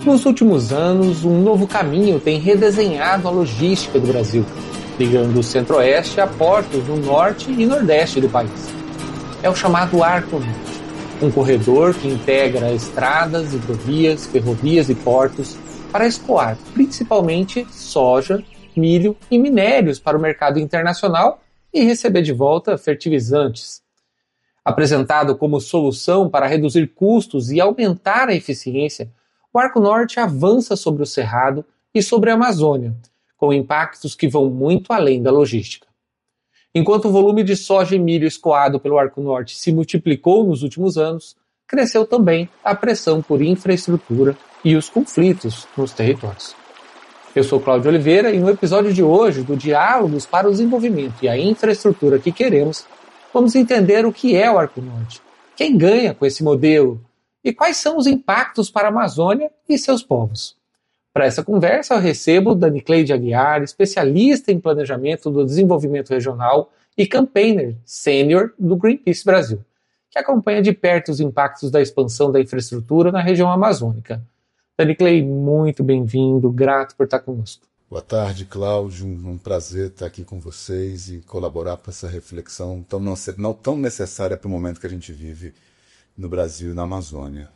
Nos últimos anos, um novo caminho tem redesenhado a logística do Brasil, ligando o centro-oeste a portos no norte e nordeste do país. É o chamado Arco Norte, um corredor que integra estradas, hidrovias, ferrovias e portos para escoar principalmente soja, milho e minérios para o mercado internacional e receber de volta fertilizantes. Apresentado como solução para reduzir custos e aumentar a eficiência, o Arco Norte avança sobre o Cerrado e sobre a Amazônia, com impactos que vão muito além da logística. Enquanto o volume de soja e milho escoado pelo Arco Norte se multiplicou nos últimos anos, cresceu também a pressão por infraestrutura e os conflitos nos territórios. Eu sou Cláudio Oliveira e no episódio de hoje do Diálogos para o Desenvolvimento e a Infraestrutura que Queremos, vamos entender o que é o Arco Norte, quem ganha com esse modelo e quais são os impactos para a Amazônia e seus povos. Para essa conversa, eu recebo Danicleide Aguiar, especialista em planejamento do desenvolvimento regional e campaigner sênior do Greenpeace Brasil, que acompanha de perto os impactos da expansão da infraestrutura na região amazônica. Danicleide, muito bem-vindo, grato por estar conosco. Boa tarde, Cláudio. Um prazer estar aqui com vocês e colaborar para essa reflexão tão necessária para o momento que a gente vive no Brasil e na Amazônia.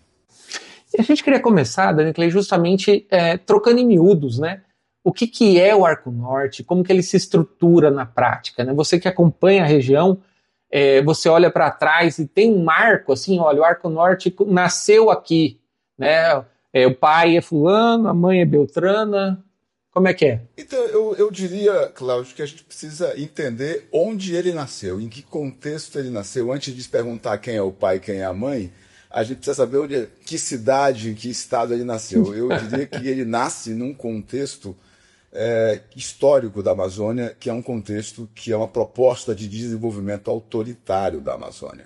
E a gente queria começar, Danicleide, justamente trocando em miúdos, né? O que é o Arco Norte, como que ele se estrutura na prática, né? Você que acompanha a região, você olha para trás e tem um marco, assim, olha, o Arco Norte nasceu aqui, né? O pai é fulano, a mãe é beltrana. Como é que é? Então, eu diria, Cláudio, que a gente precisa entender onde ele nasceu, em que contexto ele nasceu. Antes de perguntar quem é o pai e quem é a mãe, a gente precisa saber que cidade, em que estado ele nasceu. Eu diria que ele nasce num contexto histórico da Amazônia, que é um contexto que é uma proposta de desenvolvimento autoritário da Amazônia.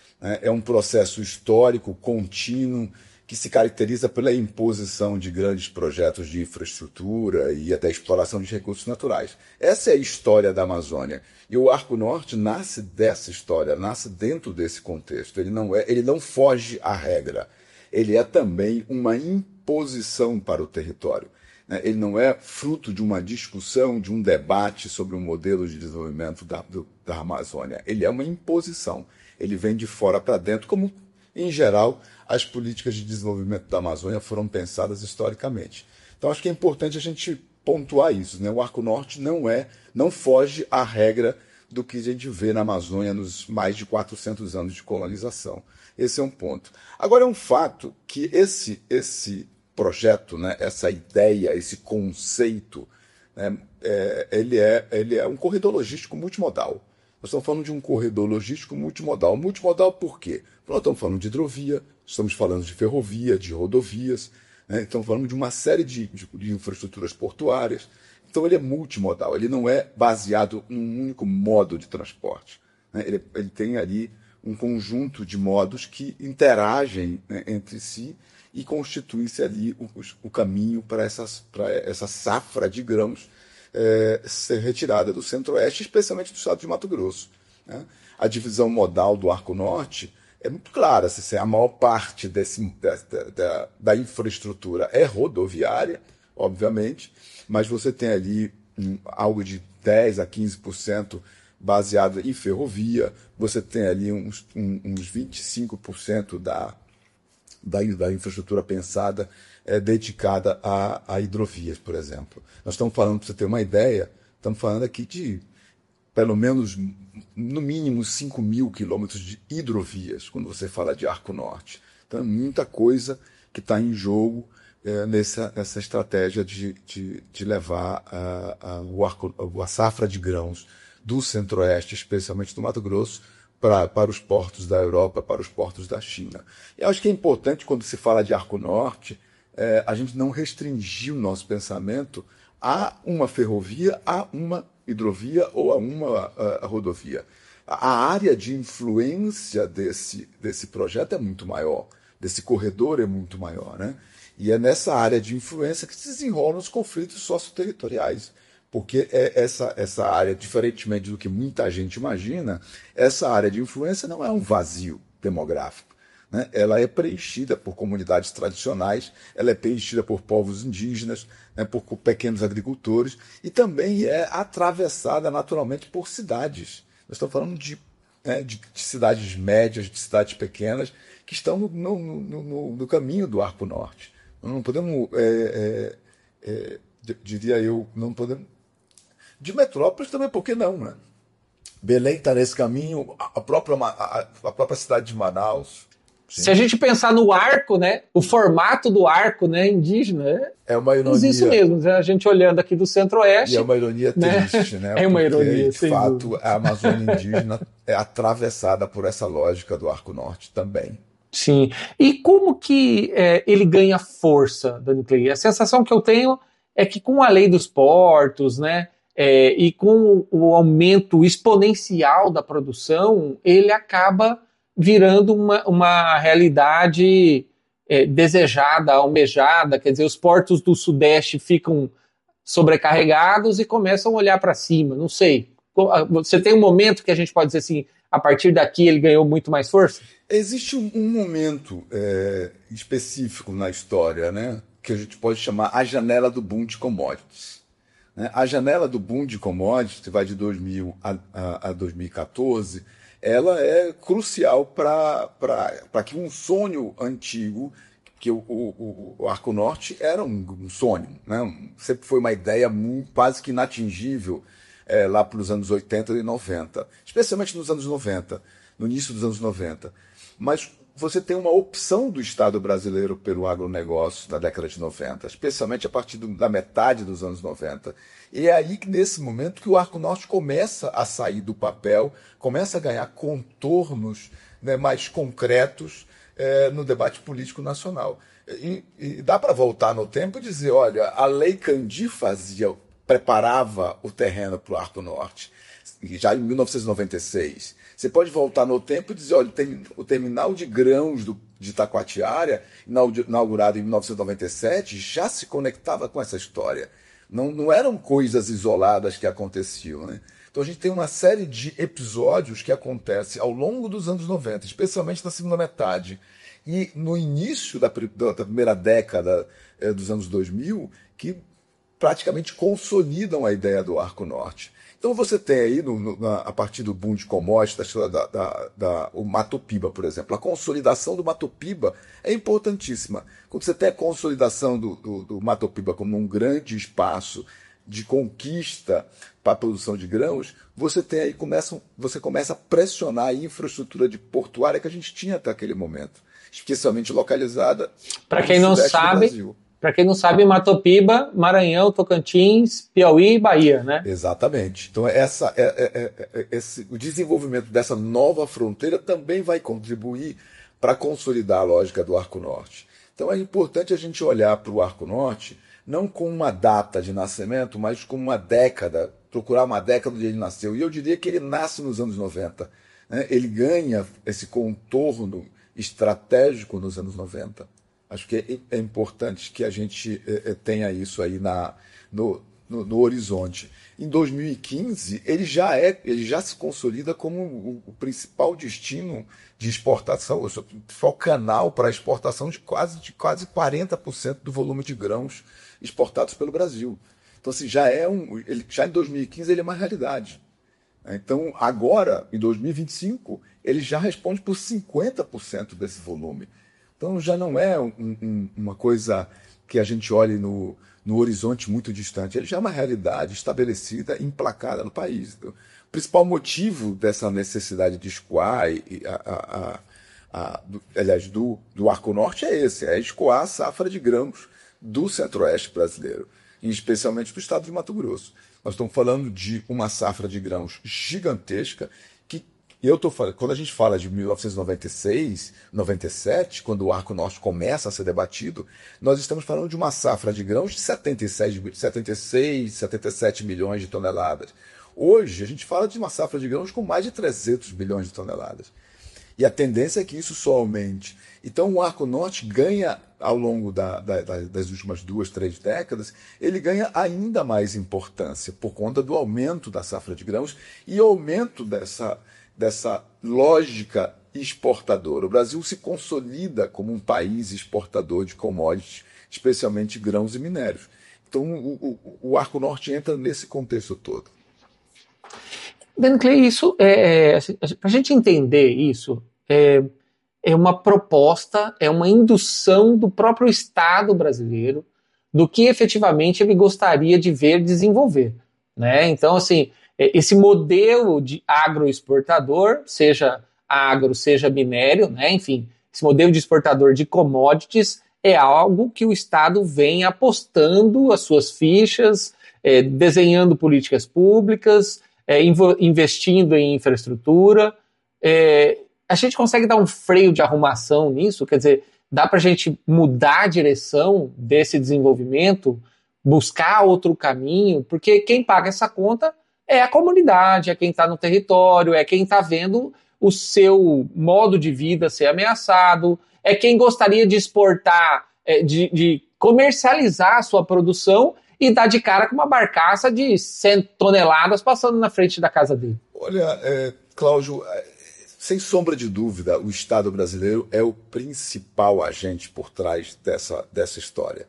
É um processo histórico, contínuo, que se caracteriza pela imposição de grandes projetos de infraestrutura e até exploração de recursos naturais. Essa é a história da Amazônia. E o Arco Norte nasce dessa história, nasce dentro desse contexto. Ele não foge à regra. Ele é também uma imposição para o território. Ele não é fruto de uma discussão, de um debate sobre o modelo de desenvolvimento da Amazônia. Ele é uma imposição. Ele vem de fora para dentro, como, em geral, as políticas de desenvolvimento da Amazônia foram pensadas historicamente. Então, acho que é importante a gente pontuar isso, né? O Arco Norte não foge à regra do que a gente vê na Amazônia nos mais de 400 anos de colonização. Esse é um ponto. Agora, é um fato que esse projeto, né, essa ideia, esse conceito, né, ele é um corredor logístico multimodal. Nós estamos falando de um corredor logístico multimodal. Multimodal por quê? Nós estamos falando de hidrovia, estamos falando de ferrovia, de rodovias, né? Estamos falando de uma série de infraestruturas portuárias. Então ele é multimodal, ele não é baseado num único modo de transporte, né? Ele tem ali um conjunto de modos que interagem, né, entre si e constituem-se ali o caminho para essa safra de grãos ser retirada do centro-oeste, especialmente do estado de Mato Grosso, né? A divisão modal do Arco Norte é muito clara. A maior parte da infraestrutura é rodoviária, obviamente, mas você tem ali algo de 10% a 15% baseado em ferrovia, você tem ali uns 25% da infraestrutura pensada dedicada a hidrovias, por exemplo. Nós estamos falando, para você ter uma ideia, estamos falando aqui de pelo menos, no mínimo, 5.000 quilômetros de hidrovias, quando você fala de Arco Norte. Então, é muita coisa que está em jogo nessa estratégia de levar a safra de grãos do centro-oeste, especialmente do Mato Grosso, para os portos da Europa, para os portos da China. E eu acho que é importante, quando se fala de Arco Norte, a gente não restringir o nosso pensamento a uma ferrovia, a uma hidrovia ou a uma rodovia. A área de influência desse projeto é muito maior, desse corredor é muito maior, né? E é nessa área de influência que se desenrolam os conflitos socioterritoriais, porque essa área, diferentemente do que muita gente imagina, essa área de influência não é um vazio demográfico, né? Ela é preenchida por comunidades tradicionais, ela é preenchida por povos indígenas, né, por pequenos agricultores, e também é atravessada naturalmente por cidades. Nós estamos falando de cidades médias, de cidades pequenas, que estão no caminho do Arco Norte. Não podemos, diria eu, não podemos. De metrópoles também, por que não, né? Belém está nesse caminho, a própria cidade de Manaus. Se a gente pensar no arco, né, o formato do arco, né, indígena, é uma ironia. Isso mesmo, né? A gente olhando aqui do Centro-Oeste. E é uma ironia triste, né? É uma Porque, ironia, de fato, a Amazônia indígena é atravessada por essa lógica do Arco Norte também. Sim. E como que ele ganha força, Dani Clay? A sensação que eu tenho é que com a lei dos portos, né, e com o aumento exponencial da produção, ele acaba virando uma realidade desejada, almejada, quer dizer, os portos do Sudeste ficam sobrecarregados e começam a olhar para cima, não sei. Você tem um momento que a gente pode dizer assim, a partir daqui ele ganhou muito mais força? Existe um momento específico na história, né, que a gente pode chamar a janela do boom de commodities. A janela do boom de commodities, que vai de 2000 a 2014, ela é crucial para que um sonho antigo, que o Arco Norte era um sonho, né? Sempre foi uma ideia quase que inatingível lá para os anos 80 e 90, especialmente nos anos 90, no início dos anos 90. Mas você tem uma opção do Estado brasileiro pelo agronegócio da década de 90, especialmente a partir da metade dos anos 90. E é aí que, nesse momento, que o Arco Norte começa a sair do papel, começa a ganhar contornos, né, mais concretos no debate político nacional. E dá para voltar no tempo e dizer, olha, a Lei Candir preparava o terreno para o Arco Norte, já em 1996. Você pode voltar no tempo e dizer, olha, o terminal de grãos de Taquatiara, inaugurado em 1997, já se conectava com essa história. Não eram coisas isoladas que aconteciam, né? Então a gente tem uma série de episódios que acontecem ao longo dos anos 90, especialmente na segunda metade. E no início da primeira década dos anos 2000, que praticamente consolidam a ideia do Arco Norte. Então você tem aí, a partir do boom de commodities, o Mato Piba, por exemplo. A consolidação do Mato Piba é importantíssima. Quando você tem a consolidação do Mato Piba como um grande espaço de conquista para a produção de grãos, você começa a pressionar a infraestrutura de portuária que a gente tinha até aquele momento, especialmente localizada no sudeste do Brasil. Para quem não sabe, Mato Piba, Maranhão, Tocantins, Piauí e Bahia, né? Exatamente. Então, o desenvolvimento dessa nova fronteira também vai contribuir para consolidar a lógica do Arco Norte. Então, é importante a gente olhar para o Arco Norte não com uma data de nascimento, mas com uma década, procurar uma década onde ele nasceu. E eu diria que ele nasce nos anos 90. Né? Ele ganha esse contorno estratégico nos anos 90. Acho que é importante que a gente tenha isso aí no horizonte. Em 2015, ele já se consolida como o principal destino de exportação, o principal canal para a exportação de quase 40% do volume de grãos exportados pelo Brasil. Então, assim, já em 2015 ele é uma realidade. Então, agora, em 2025, ele já responde por 50% desse volume. Então já não é uma coisa que a gente olhe no horizonte muito distante. Ele já é uma realidade estabelecida, emplacada no país. O principal motivo dessa necessidade de escoar, aliás, do Arco Norte é esse, é escoar a safra de grãos do Centro-Oeste brasileiro, e especialmente do estado de Mato Grosso. Nós estamos falando de uma safra de grãos gigantesca. Quando a gente fala de 1996, 97, quando o Arco Norte começa a ser debatido, nós estamos falando de uma safra de grãos de 77 milhões de toneladas. Hoje, a gente fala de uma safra de grãos com mais de 300 milhões de toneladas. E a tendência é que isso só aumente. Então, o Arco Norte ganha, ao longo das últimas 2, 3 décadas, ele ganha ainda mais importância por conta do aumento da safra de grãos e aumento dessa lógica exportador. O Brasil se consolida como um país exportador de commodities, especialmente grãos e minérios. Então, o Arco Norte entra nesse contexto todo. Ben Clay, isso para a gente entender isso, é uma proposta, é uma indução do próprio Estado brasileiro do que efetivamente ele gostaria de ver desenvolver, né? Então, assim, esse modelo de agroexportador, seja agro, seja minério, né? Enfim, esse modelo de exportador de commodities é algo que o Estado vem apostando as suas fichas, desenhando políticas públicas, investindo em infraestrutura. A gente consegue dar um freio de arrumação nisso? Quer dizer, dá para a gente mudar a direção desse desenvolvimento, buscar outro caminho? Porque quem paga essa conta é a comunidade, é quem está no território, é quem está vendo o seu modo de vida ser ameaçado, é quem gostaria de exportar, de comercializar a sua produção e dar de cara com uma barcaça de 100 toneladas passando na frente da casa dele. Olha, Cláudio, sem sombra de dúvida, o Estado brasileiro é o principal agente por trás dessa história.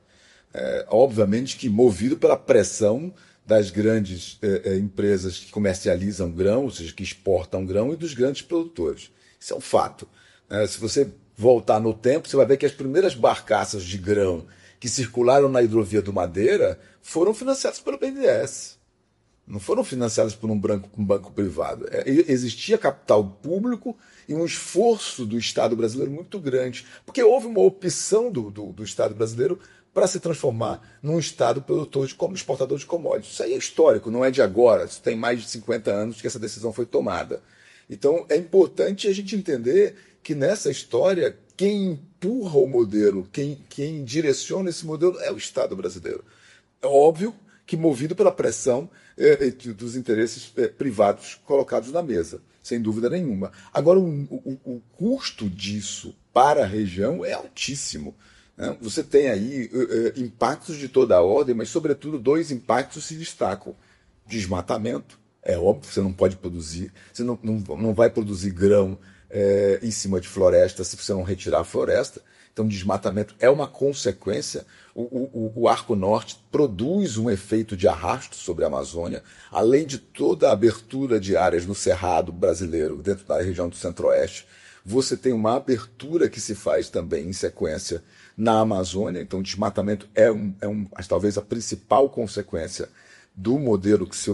Obviamente que movido pela pressão das grandes empresas que comercializam grão, ou seja, que exportam grão, e dos grandes produtores. Isso é um fato. Se você voltar no tempo, você vai ver que as primeiras barcaças de grão que circularam na hidrovia do Madeira foram financiadas pelo BNDES. Não foram financiadas por um banco privado. Existia capital público e um esforço do Estado brasileiro muito grande, porque houve uma opção do Estado brasileiro para se transformar num Estado produtor como exportador de commodities. Isso aí é histórico, não é de agora. Isso tem mais de 50 anos que essa decisão foi tomada. Então é importante a gente entender que nessa história, quem empurra o modelo, quem direciona esse modelo é o Estado brasileiro. É óbvio que movido pela pressão dos interesses privados colocados na mesa, sem dúvida nenhuma. Agora, o custo disso para a região é altíssimo. Né? Você tem aí impactos de toda a ordem, mas, sobretudo, dois impactos se destacam. Desmatamento, é óbvio, você não pode produzir, você não vai produzir grão em cima de floresta se você não retirar a floresta. Então, desmatamento é uma consequência. O Arco Norte produz um efeito de arrasto sobre a Amazônia, além de toda a abertura de áreas no Cerrado brasileiro, dentro da região do Centro-Oeste. Você tem uma abertura que se faz também em sequência na Amazônia. Então, o desmatamento talvez a principal consequência do modelo que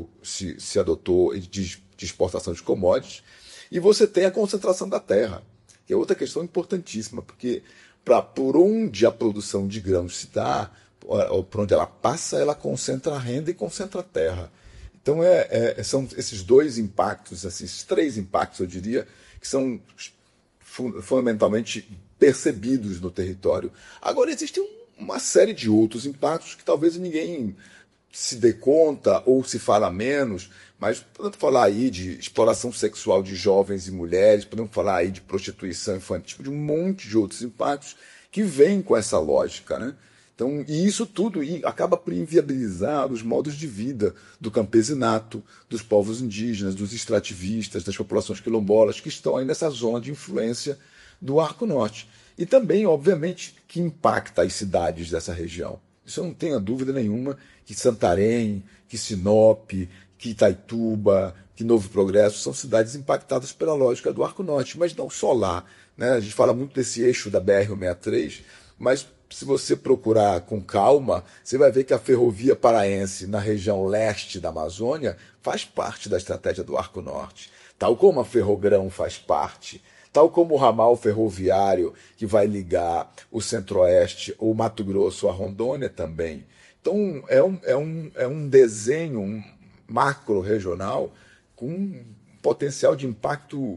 se adotou de exportação de commodities. E você tem a concentração da terra, que é outra questão importantíssima, porque por onde a produção de grãos se dá, ou por onde ela passa, ela concentra a renda e concentra a terra. Então são esses dois impactos, esses três impactos, eu diria, que são fundamentalmente percebidos no território. Agora, existe uma série de outros impactos que talvez ninguém se dê conta ou se fala menos, mas podemos falar aí de exploração sexual de jovens e mulheres, podemos falar aí de prostituição infantil, de um monte de outros impactos que vêm com essa lógica, né? Então, e isso tudo acaba por inviabilizar os modos de vida do campesinato, dos povos indígenas, dos extrativistas, das populações quilombolas que estão aí nessa zona de influência do Arco Norte. E também, obviamente, que impacta as cidades dessa região. Isso eu não tenho dúvida nenhuma que Santarém, que Sinop, que Itaituba, que Novo Progresso são cidades impactadas pela lógica do Arco Norte, mas não só lá. Né? A gente fala muito desse eixo da BR-163, mas se você procurar com calma, você vai ver que a ferrovia paraense na região leste da Amazônia faz parte da estratégia do Arco Norte, tal como a Ferrogrão faz parte, tal como o ramal ferroviário que vai ligar o Centro-Oeste, o Mato Grosso, a Rondônia também. Então, é um desenho macro-regional com um potencial de impacto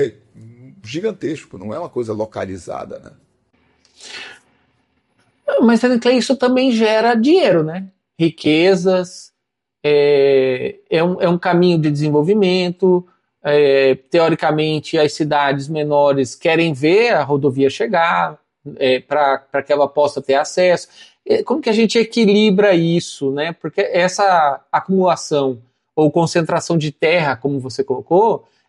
gigantesco, não é uma coisa localizada, né? Mas isso também gera dinheiro, né? Riquezas, é um caminho de desenvolvimento. Teoricamente, as cidades menores querem ver a rodovia chegar para que ela possa ter acesso. Como que a gente equilibra isso, né? Porque essa acumulação ou concentração de terra, como você colocou,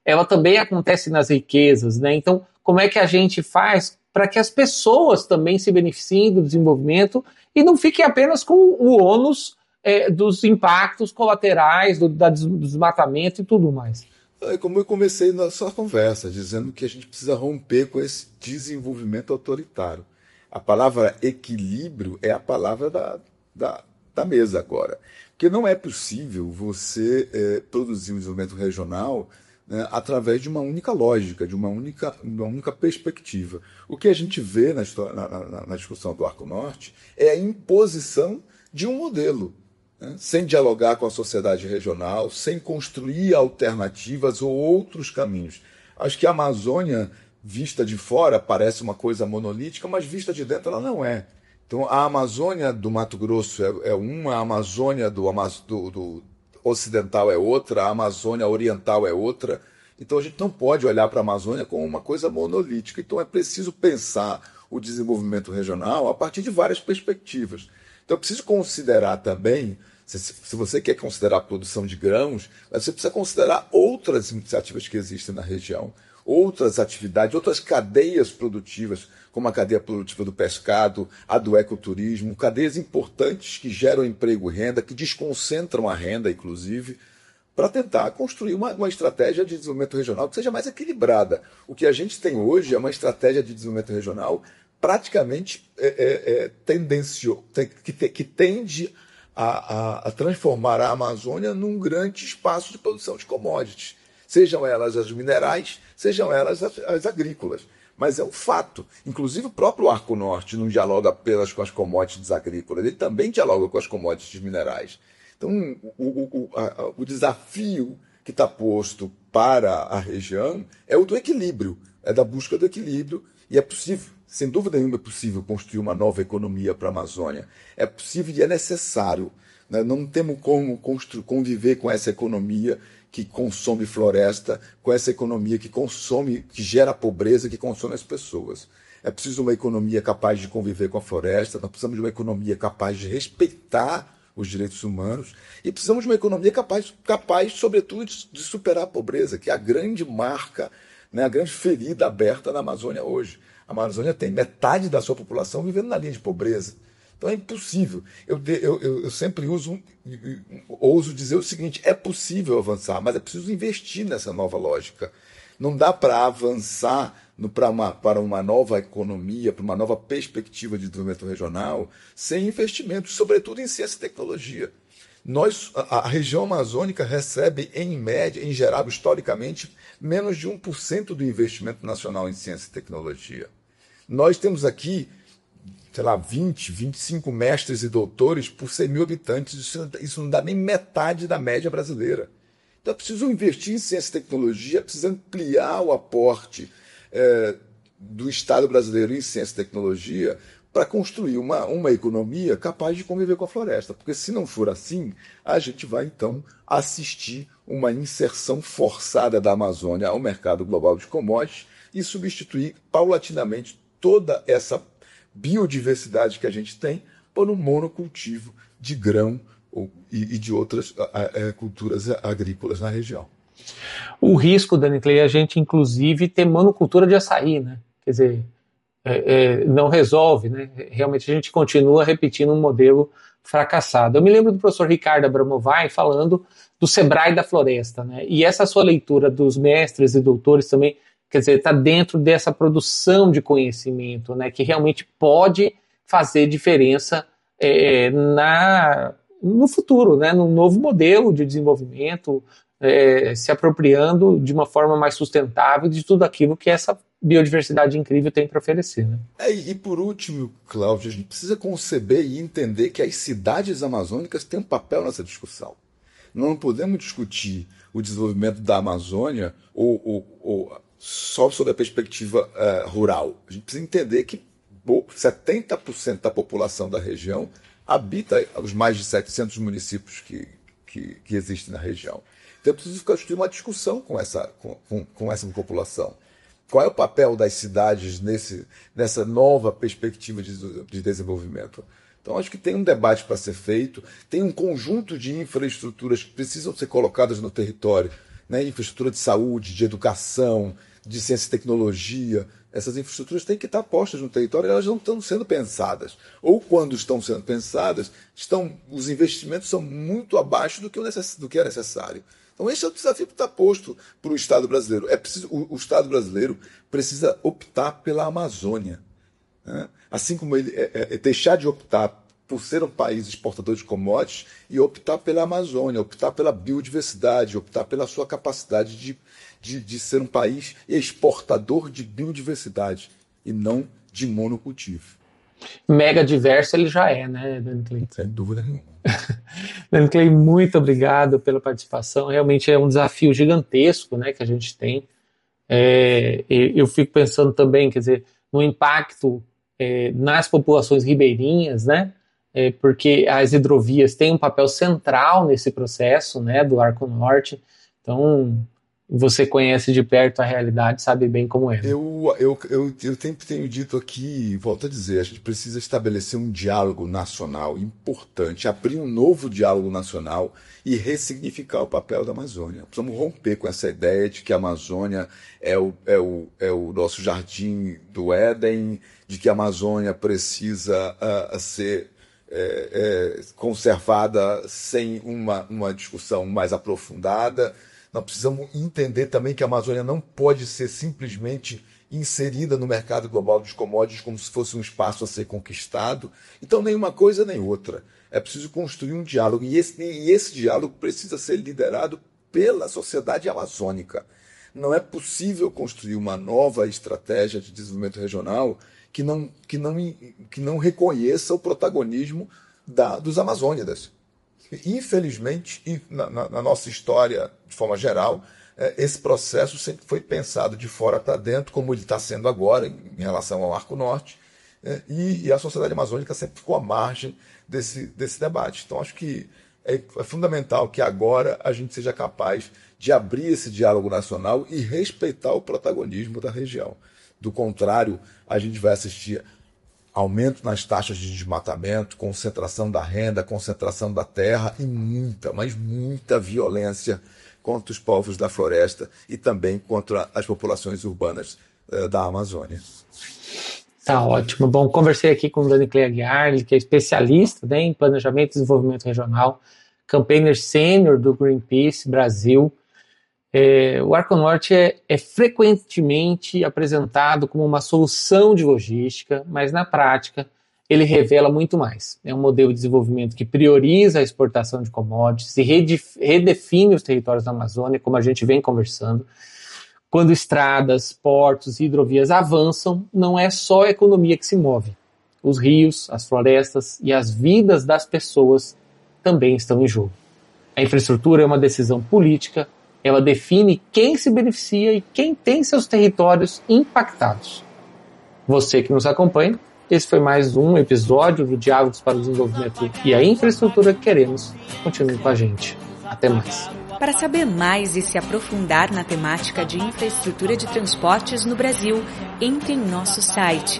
ela também acontece nas riquezas, né? Então, como é que a gente faz para que as pessoas também se beneficiem do desenvolvimento e não fiquem apenas com o ônus dos impactos colaterais, do desmatamento e tudo mais? É como eu comecei na sua conversa, dizendo que a gente precisa romper com esse desenvolvimento autoritário. A palavra equilíbrio é a palavra da mesa agora. Porque não é possível você produzir um desenvolvimento regional, né, através de uma única lógica, de uma única perspectiva. O que a gente vê na discussão do Arco Norte é a imposição de um modelo, né, sem dialogar com a sociedade regional, sem construir alternativas ou outros caminhos. Acho que a Amazônia, vista de fora, parece uma coisa monolítica, mas vista de dentro ela não é. Então, a Amazônia do Mato Grosso é uma, a Amazônia do ocidental é outra, a Amazônia oriental é outra. Então, a gente não pode olhar para a Amazônia como uma coisa monolítica. Então, é preciso pensar o desenvolvimento regional a partir de várias perspectivas. Então, é preciso considerar também, se você quer considerar a produção de grãos, você precisa considerar outras iniciativas que existem na região, outras atividades, outras cadeias produtivas, como a cadeia produtiva do pescado, a do ecoturismo, cadeias importantes que geram emprego e renda, que desconcentram a renda, inclusive, para tentar construir uma estratégia de desenvolvimento regional que seja mais equilibrada. O que a gente tem hoje é uma estratégia de desenvolvimento regional praticamente que tende a transformar a Amazônia num grande espaço de produção de commodities, sejam elas as minerais, sejam elas as agrícolas. Mas é um fato. Inclusive, o próprio Arco Norte não dialoga apenas com as commodities agrícolas, ele também dialoga com as commodities minerais. Então, o desafio que está posto para a região é o do equilíbrio, é da busca do equilíbrio, e é possível, sem dúvida nenhuma, é possível construir uma nova economia para a Amazônia. É possível e é necessário. Né? Não temos como conviver com essa economia que consome floresta, com essa economia que gera pobreza, que consome as pessoas. É preciso uma economia capaz de conviver com a floresta, nós precisamos de uma economia capaz de respeitar os direitos humanos e precisamos de uma economia capaz sobretudo, de superar a pobreza, que é a grande marca, né, a grande ferida aberta na Amazônia hoje. A Amazônia tem metade da sua população vivendo na linha de pobreza. Então é impossível. Eu sempre ouso dizer o seguinte: é possível avançar, mas é preciso investir nessa nova lógica. Não dá para avançar para uma nova economia, para uma nova perspectiva de desenvolvimento regional, sem investimentos, sobretudo em ciência e tecnologia. A região amazônica recebe, em média, em geral, historicamente, menos de 1% do investimento nacional em ciência e tecnologia. Nós temos aqui, sei lá, 20, 25 mestres e doutores por 100 mil habitantes. Isso não dá nem metade da média brasileira. Então é preciso investir em ciência e tecnologia, é preciso ampliar o aporte do Estado brasileiro em ciência e tecnologia para construir uma economia capaz de conviver com a floresta. Porque se não for assim, a gente vai então assistir uma inserção forçada da Amazônia ao mercado global de commodities e substituir paulatinamente toda essa biodiversidade que a gente tem por um monocultivo de grão e de outras culturas agrícolas na região. O risco, Dani Clay, é a gente, inclusive, ter monocultura de açaí, né? Quer dizer, não resolve, né? Realmente a gente continua repetindo um modelo fracassado. Eu me lembro do professor Ricardo Abramovay falando do Sebrae da Floresta, né? E essa sua leitura dos mestres e doutores também, quer dizer, está dentro dessa produção de conhecimento, né? Que realmente pode fazer diferença no futuro, né? Num novo modelo de desenvolvimento, se apropriando de uma forma mais sustentável de tudo aquilo que essa biodiversidade incrível tem para oferecer. Né? E por último, Cláudio, a gente precisa conceber e entender que as cidades amazônicas têm um papel nessa discussão. Não podemos discutir o desenvolvimento da Amazônia ou só sob a perspectiva rural. A gente precisa entender que 70% da população da região habita os mais de 700 municípios que existem na região. Então é preciso construir uma discussão com essa população. Qual é o papel das cidades nessa nova perspectiva de desenvolvimento? Então, acho que tem um debate para ser feito, tem um conjunto de infraestruturas que precisam ser colocadas no território, né? Infraestrutura de saúde, de educação, de ciência e tecnologia. Essas infraestruturas têm que estar postas no território, elas não estão sendo pensadas. Ou quando estão sendo pensadas, os investimentos são muito abaixo do que é necessário. Então esse é o desafio que está posto para o Estado brasileiro. O Estado brasileiro precisa optar pela Amazônia, né? Assim como ele deixar de optar por ser um país exportador de commodities e optar pela Amazônia, optar pela biodiversidade, optar pela sua capacidade de ser um país exportador de biodiversidade e não de monocultivo. Mega diverso ele já é, né, Dani Cleiton? Sem dúvida nenhuma. Dani Cleiton, muito obrigado pela participação. Realmente é um desafio gigantesco, né, que a gente tem. Eu fico pensando também, quer dizer, no impacto nas populações ribeirinhas, né, porque as hidrovias têm um papel central nesse processo, né, do Arco Norte. Então, você conhece de perto a realidade, sabe bem como é. Eu sempre tenho dito aqui, volto a dizer, a gente precisa estabelecer um diálogo nacional importante, abrir um novo diálogo nacional e ressignificar o papel da Amazônia. Precisamos romper com essa ideia de que a Amazônia é o nosso jardim do Éden, de que a Amazônia precisa ser conservada sem uma discussão mais aprofundada. Nós precisamos entender também que a Amazônia não pode ser simplesmente inserida no mercado global dos commodities como se fosse um espaço a ser conquistado. Então, nem uma coisa nem outra. É preciso construir um diálogo. E esse diálogo precisa ser liderado pela sociedade amazônica. Não é possível construir uma nova estratégia de desenvolvimento regional que não reconheça o protagonismo dos amazônidas. Infelizmente, na nossa história, de forma geral, esse processo sempre foi pensado de fora para dentro, como ele está sendo agora em relação ao Arco Norte, e a sociedade amazônica sempre ficou à margem desse debate. Então, acho que é fundamental que agora a gente seja capaz de abrir esse diálogo nacional e respeitar o protagonismo da região. Do contrário, a gente vai assistir aumento nas taxas de desmatamento, concentração da renda, concentração da terra e muita violência contra os povos da floresta e também contra as populações urbanas da Amazônia. Tá ótimo. Bom, conversei aqui com o Dani Cleiton Aguiar, ele que é especialista, né, em planejamento e desenvolvimento regional, campaigner sênior do Greenpeace Brasil. O Arco Norte é frequentemente apresentado como uma solução de logística, mas na prática ele revela muito mais. É um modelo de desenvolvimento que prioriza a exportação de commodities e redefine os territórios da Amazônia, como a gente vem conversando. Quando estradas, portos e hidrovias avançam, não é só a economia que se move. Os rios, as florestas e as vidas das pessoas também estão em jogo. A infraestrutura é uma decisão política. Ela define quem se beneficia e quem tem seus territórios impactados. Você que nos acompanha, esse foi mais um episódio do Diálogos para o Desenvolvimento e a Infraestrutura que Queremos. Continue com a gente. Até mais. Para saber mais e se aprofundar na temática de infraestrutura de transportes no Brasil, entre em nosso site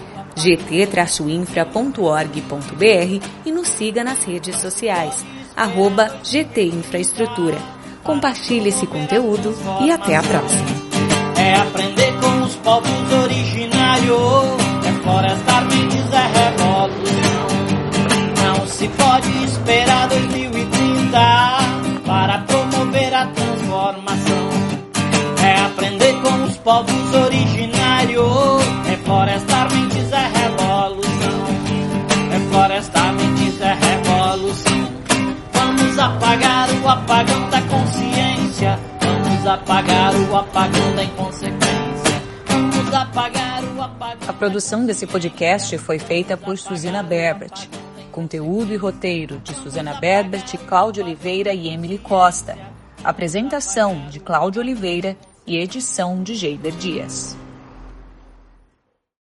gt-infra.org.br e nos siga nas redes sociais, @GTInfraestrutura. Compartilhe esse conteúdo e até a próxima. É aprender com os povos originários, é florestar mentes, é revolução. Não se pode esperar 2030 para promover a transformação. É aprender com os povos originários, é florestar mentes, é revolução. É florestar mentes, é revolução. Vamos apagar o apagão da consciência. Vamos apagar o apagão da inconsequência. Vamos apagar o apagão. A produção desse podcast foi feita por Suzana Berbert. Conteúdo e roteiro de Suzana Berbert, Cláudio Oliveira e Emily Costa. Apresentação de Cláudio Oliveira e edição de Geider Dias.